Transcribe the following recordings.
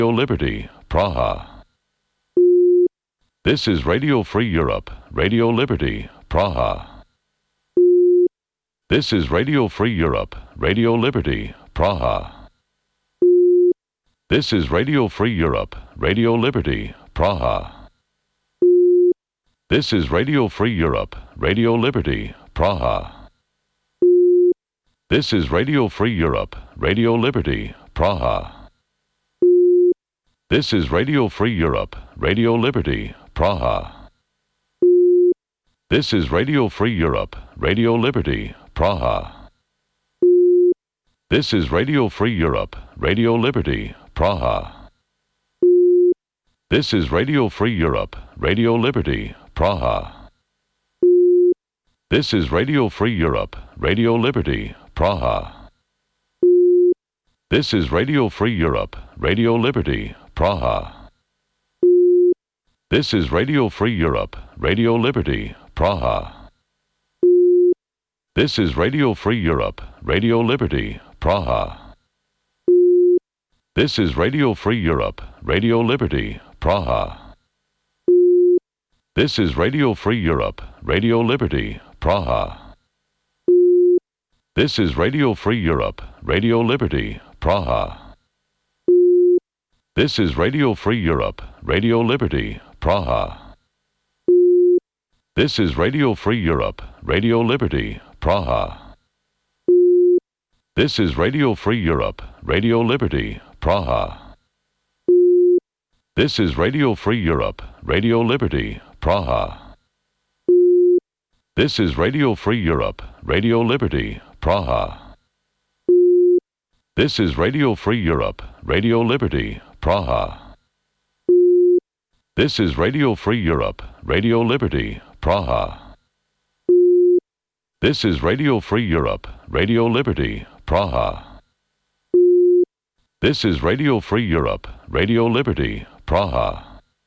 Liberty, Praha. This is Radio Free Europe, Radio Liberty, Praha. This is Radio Free Europe, Radio Liberty, Praha. This is Radio Free Europe, Radio Liberty, Praha. This is Radio Free Europe, Radio Liberty, Praha. This is Radio Free Europe, Radio Liberty, Praha. This is Radio Free Europe, Radio Liberty, Praha. This is Radio Free Europe, Radio Liberty, Praha. This is Radio Free Europe, Radio Liberty, Praha. This is Radio Free Europe, Radio Liberty, Praha. This is Radio Free Europe, Radio Liberty, Praha. This is Radio Free Europe, Radio Liberty, Praha. This is Radio Free Europe, Radio Liberty, Praha. This is Radio Free Europe, Radio Liberty, Praha. This is Radio Free Europe, Radio Liberty, Praha. This is Radio Free Europe, Radio Liberty, Praha. This is Radio Free Europe, Radio Liberty, Praha. This is Radio Free Europe, Radio Liberty, Praha. This is Radio Free Europe, Radio Liberty, Praha. This is Radio Free Europe, Radio Liberty, Praha. This is Radio Free Europe, Radio Liberty, Praha. This is Radio Free Europe, Radio Liberty, Praha. This is Radio Free Europe, Radio Liberty, Praha. This is Radio Free Europe, Radio Liberty, Praha. This is Radio Free Europe, Radio Liberty, Praha. This is Radio Free Europe, Radio Liberty, Praha.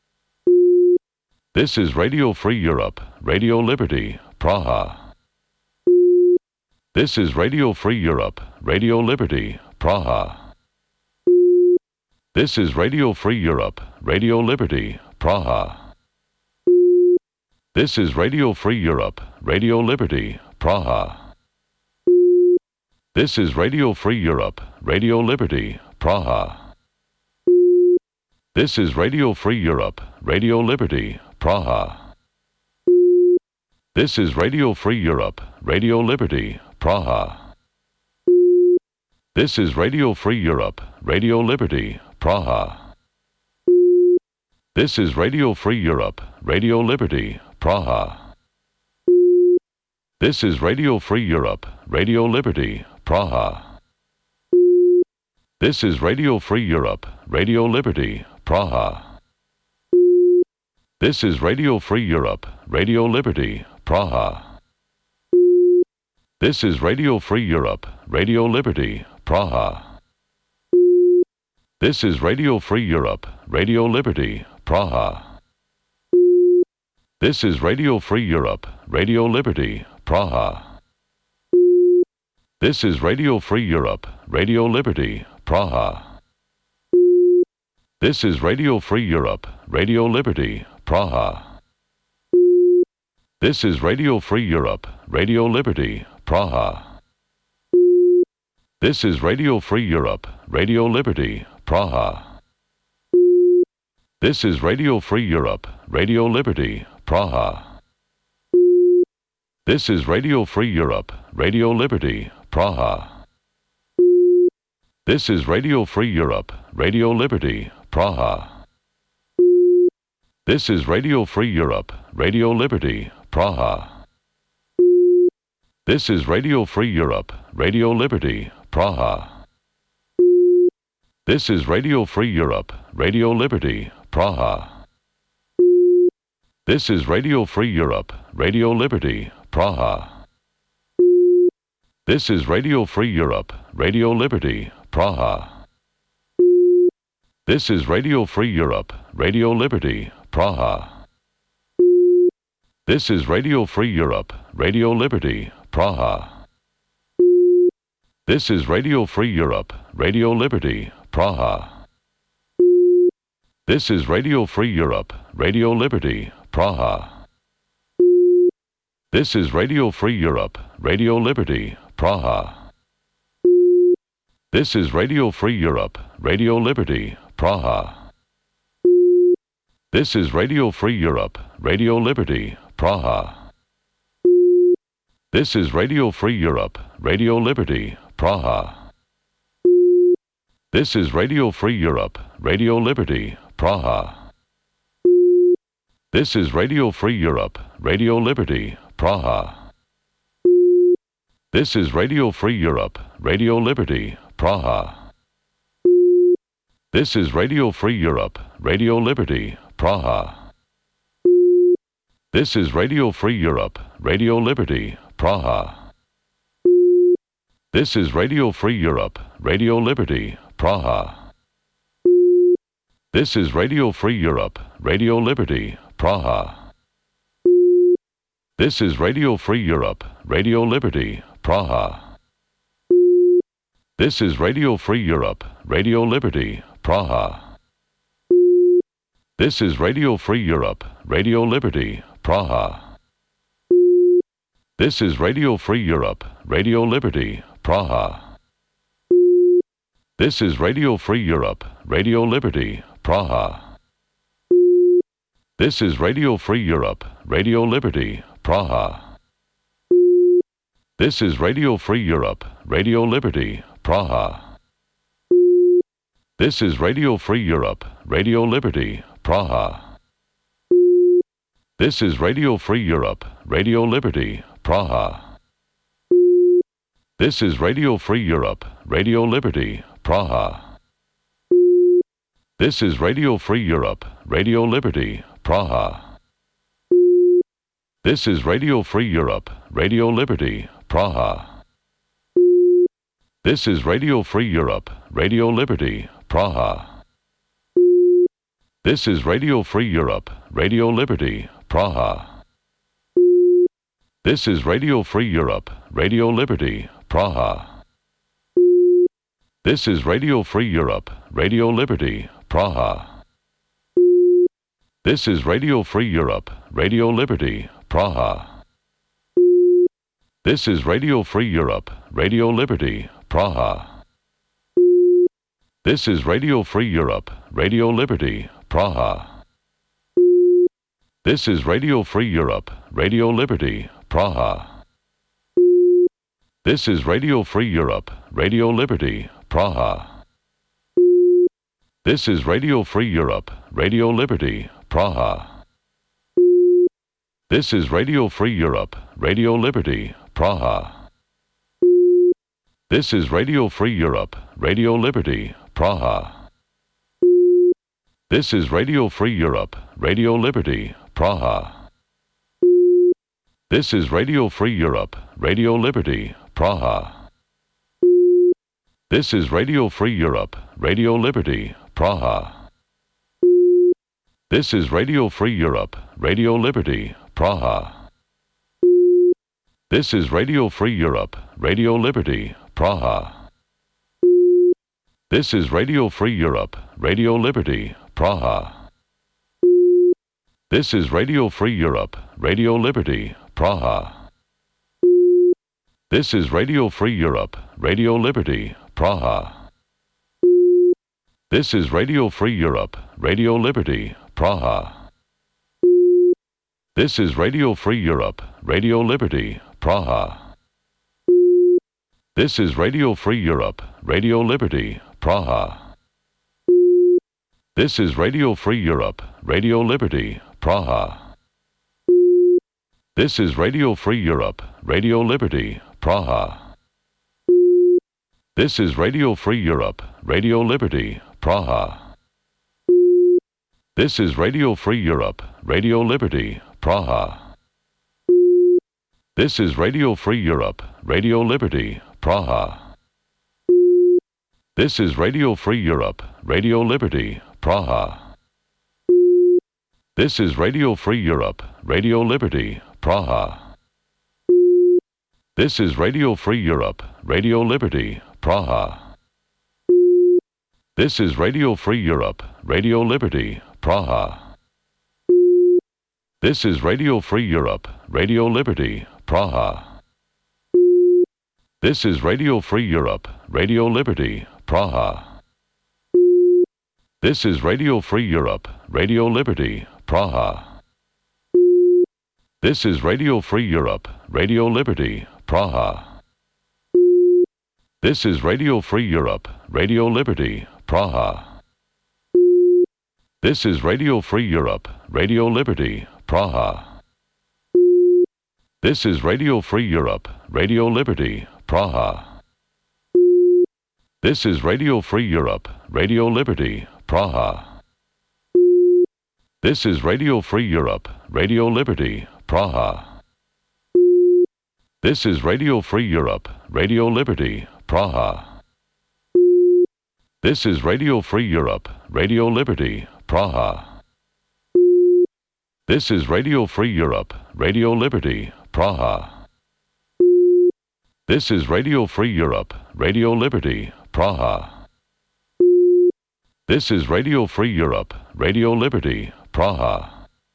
This is Radio Free Europe, Radio Liberty, Praha. This is Radio Free Europe, Radio Liberty, Praha. This is Radio Free Europe, Radio Liberty, Praha. This is Radio Free Europe, Radio Liberty, Praha. This is Radio Free Europe, Radio Liberty, Praha. This is Radio Free Europe, Radio Liberty, Praha. This is Radio Free Europe, Radio Liberty, Praha. This is Radio Free Europe, Radio Liberty, Praha. This is Radio Free Europe, Radio Liberty, Praha. This is Radio Free Europe, Radio Liberty, Praha. This is Radio Free Europe, Radio Liberty, Praha. This is Radio Free Europe, Radio Liberty, Praha. This is Radio Free Europe, Radio Liberty, Praha. This is Radio Free Europe, Radio Liberty, Praha. This is Radio Free Europe, Radio Liberty, Praha. This is Radio Free Europe, Radio Liberty, Praha. This is Radio Free Europe, Radio Liberty, Praha. This is Radio Free Europe, Radio Liberty, Praha. This is Radio Free Europe, Radio Liberty, Praha. This is Radio Free Europe, Radio Liberty, Praha. This is Radio Free Europe, Radio Liberty, Praha. This is Radio Free Europe, Radio Liberty, Praha. This is Radio Free Europe, Radio Liberty, Praha. This is Radio Free Europe, Radio Liberty, Praha. This is Radio Free Europe, Radio Liberty, Praha. This is Radio Free Europe, Radio Liberty, Praha. This is Radio Free Europe, Radio Liberty, Praha. This is Radio Free Europe, Radio Liberty, Praha. This is Radio Free Europe, Radio Liberty, Praha. This is Radio Free Europe, Radio Liberty, Praha. This is Radio Free Europe, Radio Liberty, Praha. This is Radio Free Europe, Radio Liberty, Praha. This is Radio Free Europe, Radio Liberty, Praha. This is Radio Free Europe, Radio Liberty, Praha. This is Radio Free Europe, Radio Liberty, Praha. This is Radio Free Europe, Radio Liberty, Praha. This is Radio Free Europe, Radio Liberty, Praha. This is Radio Free Europe, Radio Liberty, Praha. This is Radio Free Europe, Radio Liberty, Praha. This is Radio Free Europe, Radio Liberty, Praha. This is Radio Free Europe, Radio Liberty, Praha. This is Radio Free Europe, Radio Liberty, Praha. This is Radio Free Europe, Radio Liberty, Praha. This is Radio Free Europe, Radio Liberty, Praha. This is Radio Free Europe, Radio Liberty, Praha. This is Radio Free Europe, Radio Liberty, Praha. This is Radio Free Europe, Radio Liberty, Praha. This is Radio Free Europe, Radio Liberty, Praha. This is Radio Free Europe, Radio Liberty, Praha. This is Radio Free Europe, Radio Liberty, Praha. This is Radio Free Europe, Radio Liberty, Praha. This is Radio Free Europe, Radio Liberty, Praha. This is Radio Free Europe, Radio Liberty, Praha. This is Radio Free Europe, Radio Liberty, Praha. This is Radio Free Europe, Radio Liberty, Praha. This is Radio Free Europe, Radio Liberty, Praha. This is Radio Free Europe, Radio Liberty, Praha. This is Radio Free Europe, Radio Liberty, Praha. This is Radio Free Europe, Radio Liberty, Praha. This is Radio Free Europe, Radio Liberty, Praha. This is Radio Free Europe, Radio Liberty, Praha. This is Radio Free Europe, Radio Liberty, Praha. This is Radio Free Europe, Radio Liberty, Praha. This is Radio Free Europe, Radio Liberty, Praha. This is Radio Free Europe, Radio Liberty, Praha. This is Radio Free Europe, Radio Liberty, Praha. This is Radio Free Europe, Radio Liberty, Praha. This is Radio Free Europe, Radio Liberty, Praha. This is Radio Free Europe, Radio Liberty, Praha. This is Radio Free Europe, Radio Liberty, Praha. This is Radio Free Europe, Radio Liberty, Praha. This is Radio Free Europe, Radio Liberty, Praha. This is Radio Free Europe, Radio Liberty, Praha. This is Radio Free Europe, Radio Liberty, Praha. This is Radio Free Europe, Radio Liberty, Praha. This is Radio Free Europe, Radio Liberty, Praha. This is Radio Free Europe, Radio Liberty, Praha. This is Radio Free Europe, Radio Liberty, Praha. This is Radio Free Europe, Radio Liberty, Praha. This is Radio Free Europe, Radio Liberty, Praha. This is Radio Free Europe, Radio Liberty, Praha. This is Radio Free Europe, Radio Liberty, Praha. This is Radio Free Europe, Radio Liberty, Praha. This is Radio Free Europe, Radio Liberty, Praha. This is Radio Free Europe, Radio Liberty, Praha. This is Radio Free Europe, Radio Liberty, Praha. This is Radio Free Europe, Radio Liberty, Praha. This is Radio Free Europe, Radio Liberty, Praha. This is Radio Free Europe, Radio Liberty, Praha. This is Radio Free Europe, Radio Liberty, Praha. This is Radio Free Europe, Radio Liberty, Praha. This is Radio Free Europe, Radio Liberty, Praha. This is Radio Free Europe, Radio Liberty, Praha. This is Radio Free Europe, Radio Liberty, Praha. This is Radio Free Europe, Radio Liberty, Praha. This is Radio Free Europe, Radio Liberty, Praha. This is Radio Free Europe, Radio Liberty, Praha. This is Radio Free Europe, Radio Liberty, Praha. This is Radio Free Europe, Radio Liberty, Praha. This is Radio Free Europe, Radio Liberty, Praha.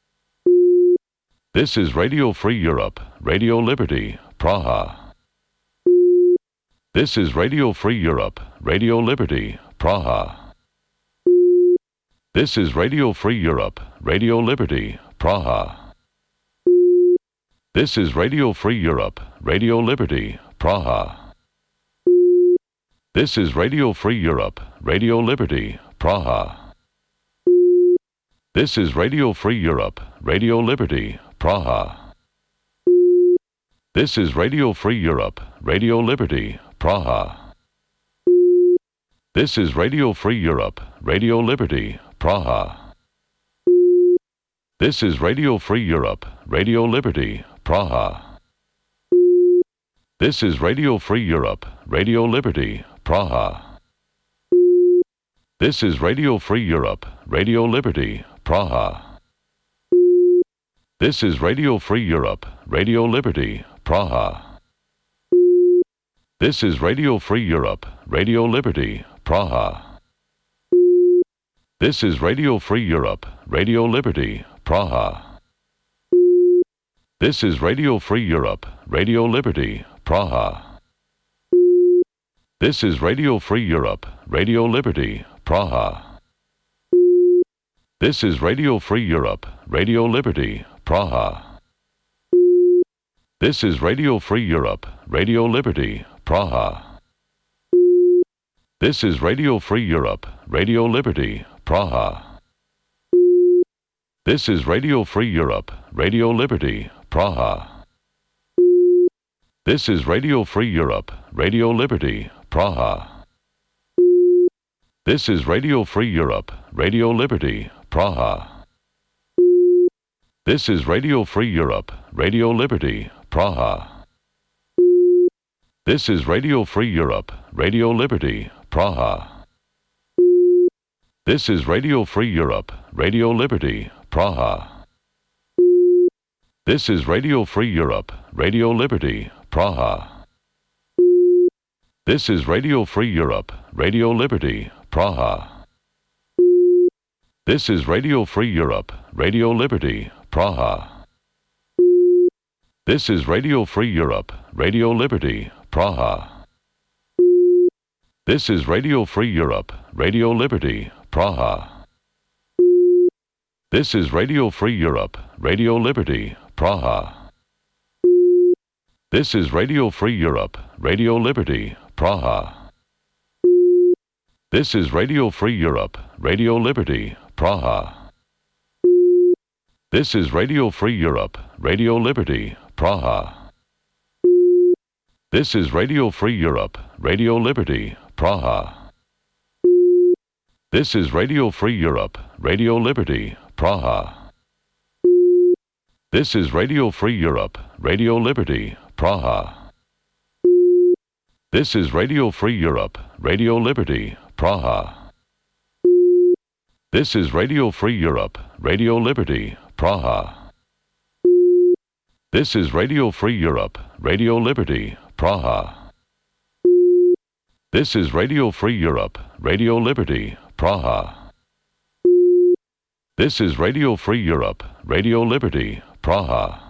This is Radio Free Europe, Radio Liberty, Praha. This is Radio Free Europe, Radio Liberty, Praha. This is Radio Free Europe, Radio Liberty, Praha. This is Radio Free Europe, Radio Liberty, Praha. This is Radio Free Europe, Radio Liberty, Praha. This is Radio Free Europe, Radio Liberty, Praha. This is Radio Free Europe, Radio Liberty, Praha. This is Radio Free Europe, Radio Liberty, Praha. This is Radio Free Europe, Radio Liberty, Praha. This is Radio Free Europe, Radio Liberty, Praha. This is Radio Free Europe, Radio Liberty, Praha. This is Radio Free Europe, Radio Liberty, Praha. This is Radio Free Europe, Radio Liberty, Praha. This is Radio Free Europe, Radio Liberty, Praha. This is Radio Free Europe, Radio Liberty, Praha. This is Radio Free Europe, Radio Liberty, Praha. This is Radio Free Europe, Radio Liberty, Praha. This is Radio Free Europe, Radio Liberty, Praha. This is Radio Free Europe, Radio Liberty, Praha. This is Radio Free Europe, Radio Liberty, Praha. This is Radio Free Europe, Radio Liberty, Praha. This is Radio Free Europe, Radio Liberty, Praha. This is Radio Free Europe, Radio Liberty, Praha. This is Radio Free Europe, Radio Liberty, Praha. This is Radio Free Europe, Radio Liberty, Praha. This is Radio Free Europe, Radio Liberty, Praha. This is Radio Free Europe, Radio Liberty, Praha. This is Radio Free Europe, Radio Liberty, Praha. This is Radio Free Europe, Radio Liberty, Praha. This is Radio Free Europe, Radio Liberty, Praha. This is Radio Free Europe, Radio Liberty, Praha. This is Radio Free Europe, Radio Liberty, Praha. This is Radio Free Europe, Radio Liberty, Praha. This is Radio Free Europe, Radio Liberty, Praha. This is Radio Free Europe, Radio Liberty, Praha. This is Radio Free Europe, Radio Liberty, Praha. This is Radio Free Europe, Radio Liberty, Praha. This is Radio Free Europe, Radio Liberty, Praha. This is Radio Free Europe, Radio Liberty, Praha. This is Radio Free Europe, Radio Liberty, Praha. This is Radio Free Europe, Radio Liberty, Praha. This is Radio Free Europe, Radio Liberty, Praha.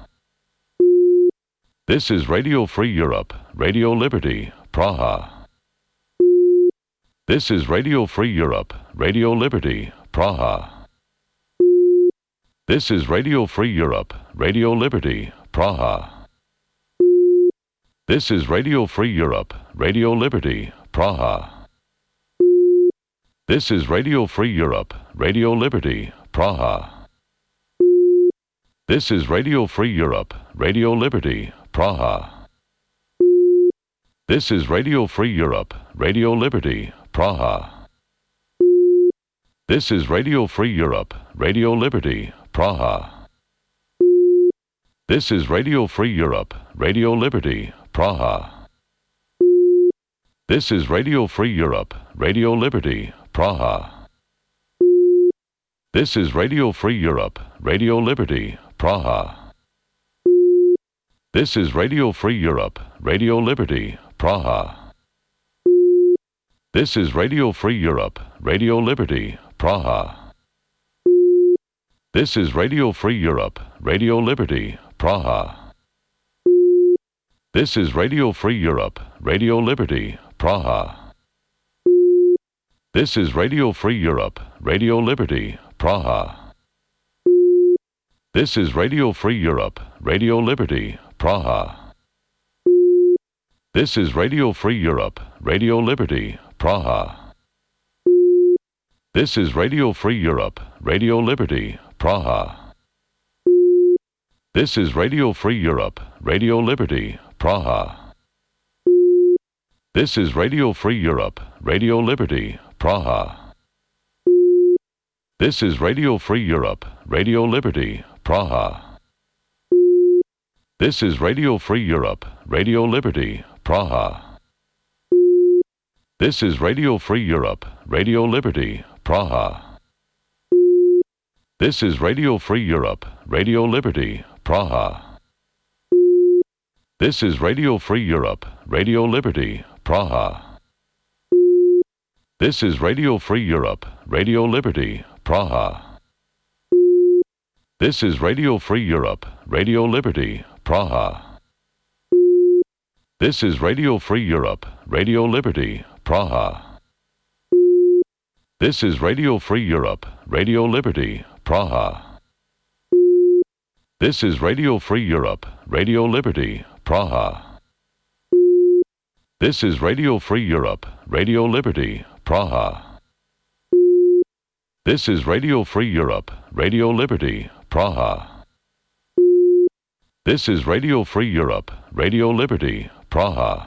This is Radio Free Europe, Radio Liberty, Praha. This is Radio Free Europe, Radio Liberty, Praha. This is Radio Free Europe, Radio Liberty, Praha. This is Radio Free Europe, Radio Liberty, Praha. This is Radio Free Europe, Radio Liberty, Praha. This is Radio Free Europe, Radio Liberty, Praha. This is Radio Free Europe, Radio Liberty, Praha. This is Radio Free Europe, Radio Liberty, Praha. This is Radio Free Europe, Radio Liberty, Praha. This is Radio Free Europe, Radio Liberty, Praha. This is Radio Free Europe, Radio Liberty, Praha. This is Radio Free Europe, Radio Liberty, Praha. This is Radio Free Europe, Radio Liberty, Praha. This is Radio Free Europe, Radio Liberty, Praha. This is Radio Free Europe, Radio Liberty, Praha. This is Radio Free Europe, Radio Liberty, Praha. This is Radio Free Europe, Radio Liberty, Praha. This is Radio Free Europe, Radio Liberty, Praha. This is Radio Free Europe, Radio Liberty, Praha. This is Radio Free Europe, Radio Liberty, Praha. This is Radio Free Europe, Radio Liberty, Praha. This is Radio Free Europe, Radio Liberty, Praha. This is Radio Free Europe, Radio Liberty, Praha. This is Radio Free Europe, Radio Liberty, Praha. This is Radio Free Europe, Radio Liberty, Praha. This is Radio Free Europe, Radio Liberty, Praha. This is Radio Free Europe, Radio Liberty, Praha. This is Radio Free Europe, Radio Liberty, Praha. This is Radio Free Europe, Radio Liberty, Praha. This is Radio Free Europe, Radio Liberty, Praha. This is Radio Free Europe, Radio Liberty, Praha. This is Radio Free Europe, Radio Liberty, Praha. This is Radio Free Europe, Radio Liberty, Praha. This is Radio Free Europe, Radio Liberty, Praha.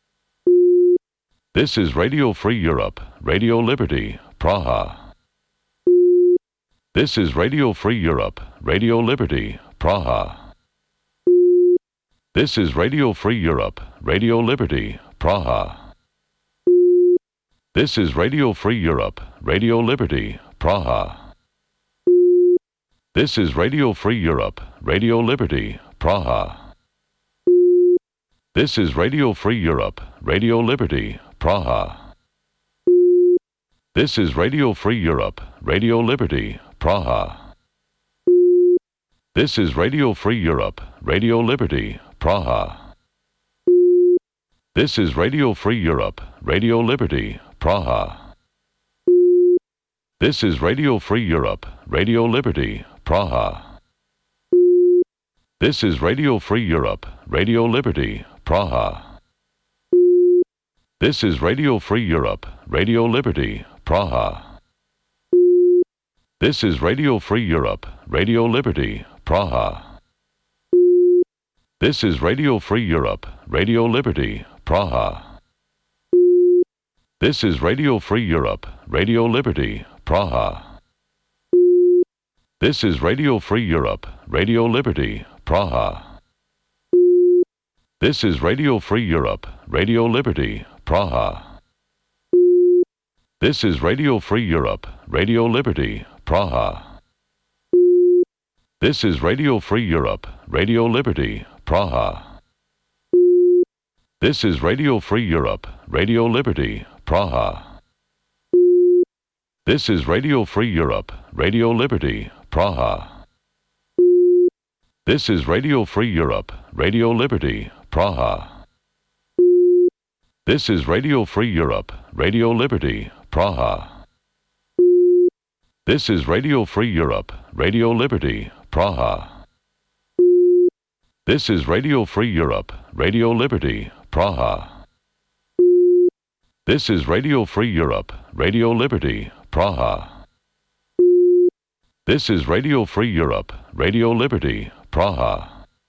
This is Radio Free Europe, Radio Liberty, Praha. This is Radio Free Europe, Radio Liberty, Praha. This is Radio Free Europe, Radio Liberty, Praha. This is Radio Free Europe, Radio Liberty, Praha. This is Radio Free Europe, Radio Liberty, Praha. This is Radio Free Europe, Radio Liberty, Praha. This is Radio Free Europe, Radio Liberty, Praha. This is Radio Free Europe, Radio Liberty, Praha. This is Radio Free Europe, Radio Liberty, Praha. This is Radio Free Europe, Radio Liberty, Praha. This is Radio Free Europe, Radio Liberty, Praha. This is Radio Free Europe, Radio Liberty, Praha. This is Radio Free Europe, Radio Liberty, Praha. This is Radio Free Europe, Radio Liberty, Praha. This is Radio Free Europe, Radio Liberty, Praha. This is Radio Free Europe, Radio Liberty, Praha. This is Radio Free Europe, Radio Liberty, Praha. This is Radio Free Europe, Radio Liberty, Praha. This is Radio Free Europe, Radio Liberty, Praha. This is Radio Free Europe, Radio Liberty, Praha. This is Radio Free Europe, Radio Liberty, Praha. This is Radio Free Europe, Radio Liberty, Praha. This is Radio Free Europe, Radio Liberty, Praha. This is Radio Free Europe, Radio Liberty, Praha. This is Radio Free Europe, Radio Liberty, Praha. This is Radio Free Europe, Radio Liberty, Praha. This is Radio Free Europe, Radio Liberty, Praha.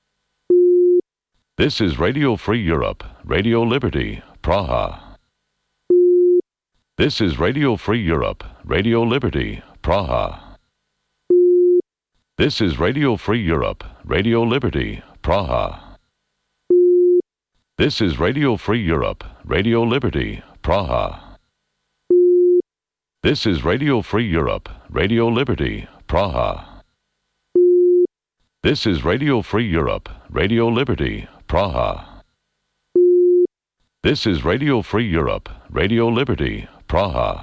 This is Radio Free Europe, Radio Liberty, Praha. This is Radio Free Europe, Radio Liberty, Praha. This is Radio Free Europe, Radio Liberty, Praha. This is Radio Free Europe, Radio Liberty, Praha. This is Radio Free Europe, Radio Liberty, Praha. This is Radio Free Europe, Radio Liberty, Praha. This is Radio Free Europe, Radio Liberty, Praha.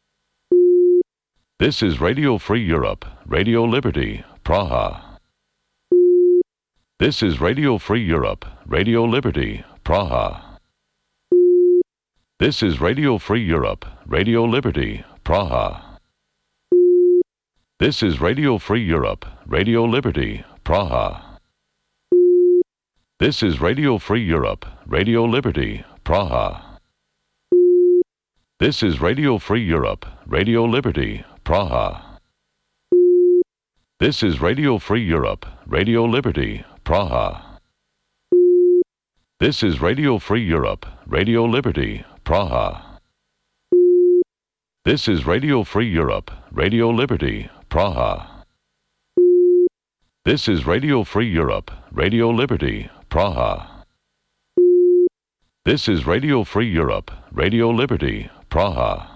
This is Radio Free Europe, Radio Liberty, Praha. This is Radio Free Europe, Radio Liberty, Praha. This is Radio Free Europe, Radio Liberty, Praha. This is Radio Free Europe, Radio Liberty, Praha. This is Radio Free Europe, Radio Liberty, Praha. This is Radio Free Europe, Radio Liberty, Praha. This is Radio Free Europe, Radio Liberty, Praha. This is Radio Free Europe, Radio Liberty, Praha. This is Radio Free Europe, Radio Liberty, Praha. This is Radio Free Europe, Radio Liberty, Praha. This is Radio Free Europe, Radio Liberty, Praha.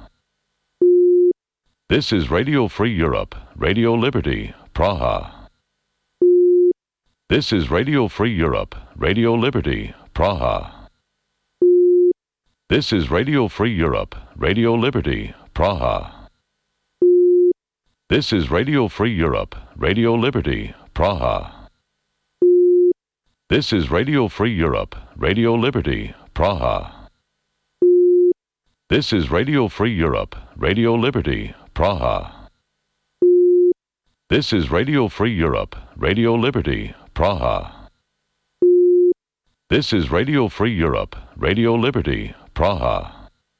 This is Radio Free Europe, Radio Liberty, Praha. This is Radio Free Europe, Radio Liberty, Praha. This is Radio Free Europe, Radio Liberty, Praha. This is Radio Free Europe, Radio Liberty, Praha. This is Radio Free Europe, Radio Liberty, Praha. This is Radio Free Europe, Radio Liberty, Praha. This is Radio Free Europe, Radio Liberty, Praha. This is Radio Free Europe, Radio Liberty, Praha.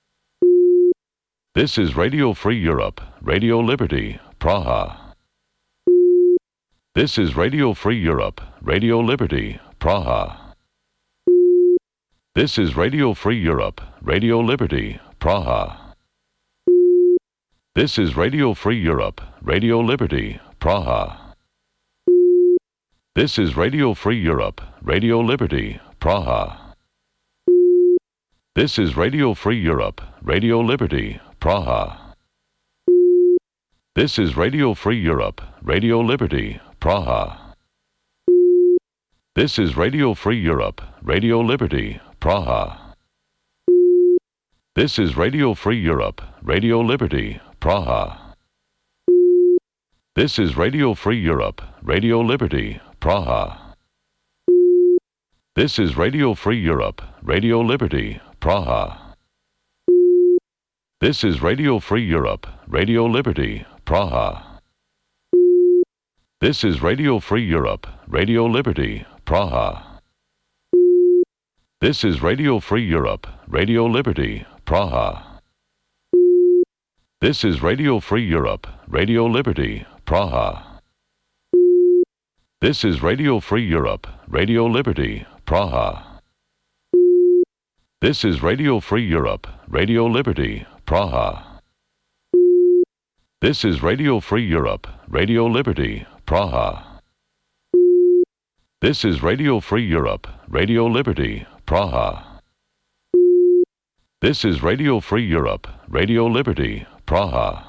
This is Radio Free Europe, Radio Liberty, Praha. This is Radio Free Europe, Radio Liberty, Praha. This is Radio Free Europe, Radio Liberty, Praha. This is Radio Free Europe, Radio Liberty, Praha. This is Radio Free Europe, Radio Liberty, Praha. This is Radio Free Europe, Radio Liberty, Praha. This is Radio Free Europe, Radio Liberty, Praha. This is Radio Free Europe, Radio Liberty, Praha. This is Radio Free Europe, Radio Liberty, Praha. This is Radio Free Europe, Radio Liberty, Praha. This is Radio Free Europe, Radio Liberty, Praha. This is Radio Free Europe, Radio Liberty, Praha. This is Radio Free Europe, Radio Liberty, Praha. This is Radio Free Europe, Radio Liberty, Praha. This is Radio Free Europe, Radio Liberty, Praha. This is Radio Free Europe, Radio Liberty, Praha. This is Radio Free Europe, Radio Liberty, Praha. This is Radio Free Europe, Radio Liberty, Praha. This is Radio Free Europe, Radio Liberty, Praha. This is Radio Free Europe, Radio Liberty, Praha.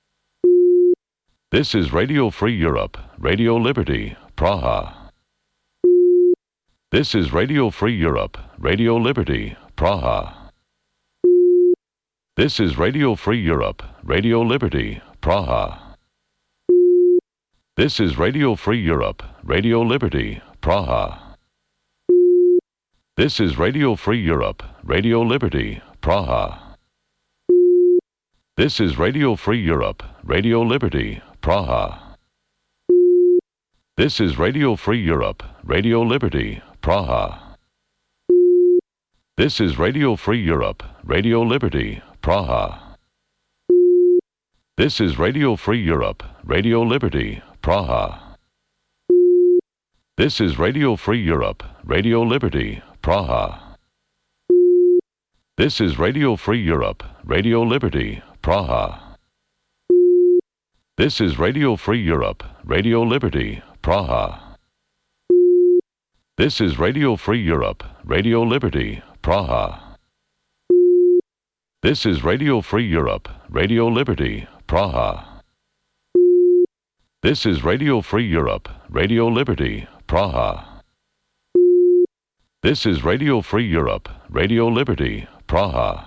This is Radio Free Europe, Radio Liberty, Praha. This is Radio Free Europe, Radio Liberty, Praha. This is Radio Free Europe, Radio Liberty, Praha. This is Radio Free Europe, Radio Liberty, Praha. This is Radio Free Europe, Radio Liberty, Praha. This is Radio Free Europe, Radio Liberty, Praha. This is Radio Free Europe, Radio Liberty, Praha. This is Radio Free Europe, Radio Liberty, Praha. This is Radio Free Europe, Radio Liberty, Praha. This is Radio Free Europe, Radio Liberty, Praha. This is Radio Free Europe, Radio Liberty, Praha. This is Radio Free Europe, Radio Liberty, Praha. This is Radio Free Europe, Radio Liberty, Praha. This is Radio Free Europe, Radio Liberty, Praha. This is Radio Free Europe, Radio Liberty, Praha. This is Radio Free Europe, Radio Liberty, Praha.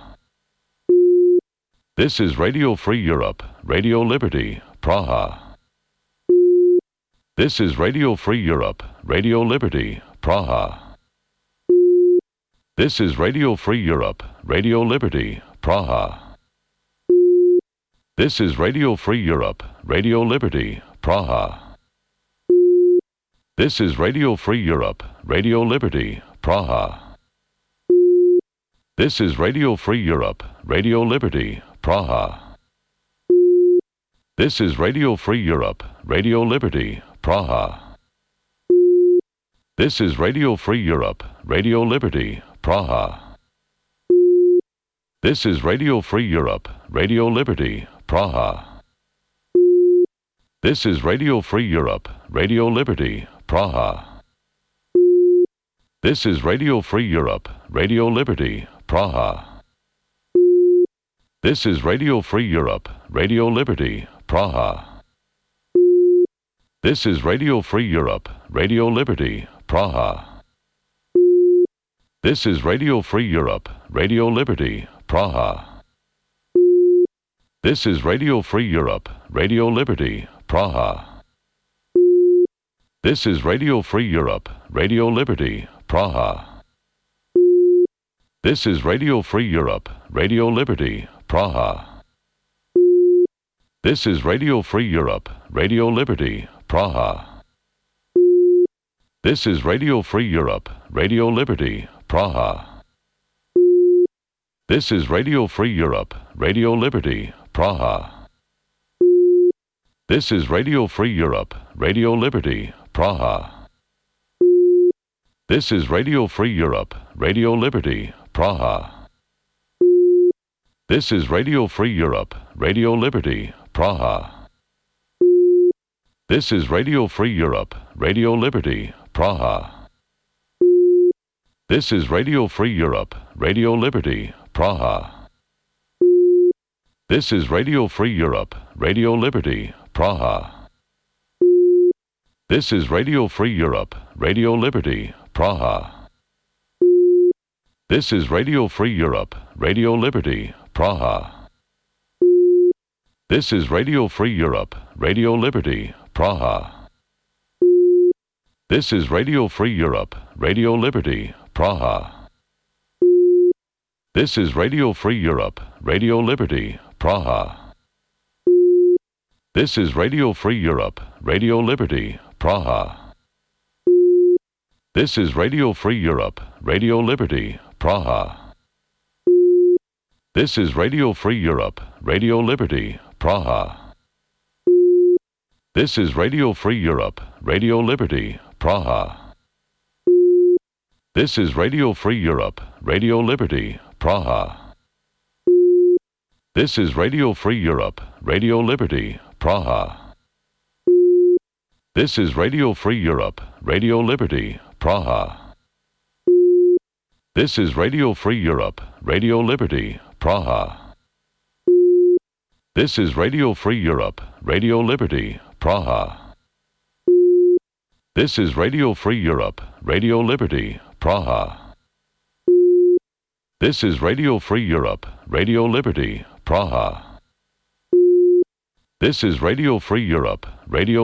This is Radio Free Europe, Radio Liberty, Praha. This is Radio Free Europe, Radio Liberty, Praha. This is Radio Free Europe, Radio Liberty, Praha. This is Radio Free Europe, Radio Liberty, Praha. This is Radio Free Europe, Radio Liberty, Praha. This is Radio Free Europe, Radio Liberty, Praha. This is Radio Free Europe, Radio Liberty, Praha. This is Radio Free Europe, Radio Liberty, Praha. This is Radio Free Europe, Radio Liberty, Praha. This is Radio Free Europe, Radio Liberty, Praha. This is Radio Free Europe, Radio Liberty, Praha. This is Radio Free Europe, Radio Liberty, Praha. This is Radio Free Europe, Radio Liberty, Praha. This is Radio Free Europe, Radio Liberty, Praha. This is Radio Free Europe, Radio Liberty, Praha. This is Radio Free Europe, Radio Liberty, Praha. This is Radio Free Europe, Radio Liberty, Praha. This is Radio Free Europe, Radio Liberty, Praha. This is Radio Free Europe, Radio Liberty, Praha. This is Radio Free Europe, Radio Liberty, Praha. This is Radio Free Europe, Radio Liberty, Praha. This is Radio Free Europe, Radio Liberty, Praha. This is Radio Free Europe, Radio Liberty, Praha. This is Radio Free Europe, Radio Liberty, Praha. This is Radio Free Europe, Radio Liberty, Praha. This is Radio Free Europe, Radio Liberty, Praha. This is Radio Free Europe, Radio Liberty, Praha. This is Radio Free Europe, Radio Liberty, Praha. This is Radio Free Europe, Radio Liberty, Praha. This is Radio Free Europe, Radio Liberty, Praha. This is Radio Free Europe, Radio Liberty, Praha. This is Radio Free Europe, Radio Liberty, Praha. This is Radio Free Europe, Radio Liberty, Praha. This is Radio Free Europe, Radio Liberty, Praha. This is Radio Free Europe, Radio Liberty, Praha. This is Radio Free Europe, Radio Liberty, Praha. This is Radio Free Europe, Radio Liberty, Praha. This is Radio Free Europe, Radio Liberty, Praha. This is Radio Free Europe, Radio Liberty, Praha. This is Radio Free Europe, Radio Liberty, Praha. This is Radio Free Europe, Radio Liberty, Praha. This is Radio Free Europe, Radio Liberty, Praha. This is Radio Free Europe, Radio